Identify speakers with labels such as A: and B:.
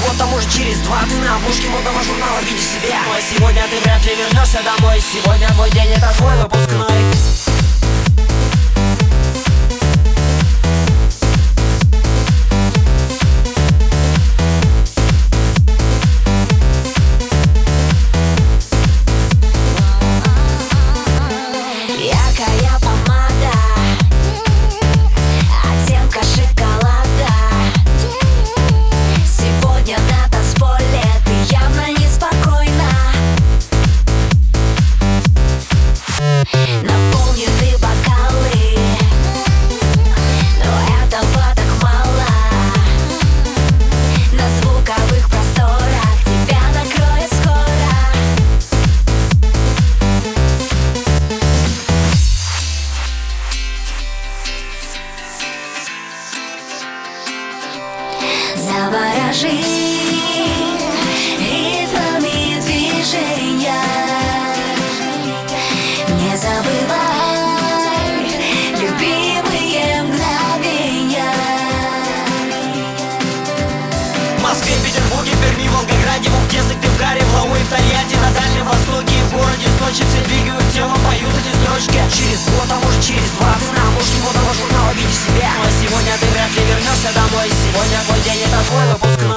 A: год, а может через два ты на обложке модного журнала видишь себя. Но сегодня ты вряд ли вернешься домой. Сегодня твой день, это твой выпускной.
B: Яркая помада, оттенка шоколада. Сегодня на танцполе ты явно неспокойна. Наполнены бокалы, но этого так мало. На звуковых просторах тебя накроет скоро. Заворожи ритмами движения, не забывай любимые мгновения.
A: В Москве, Петербурге, Перми, Волгограде, в Ухте, Сыктывкаре, в Лауэ, в Тольятти, на Дальнем Востоке, в городе Сочи все двигают телом, поют эти строчки. Через год, а может через два ты на обложке модного журнала видишь себя. Но сегодня ты вряд ли вернешься домой. Сегодня твой день, это твой выпускной.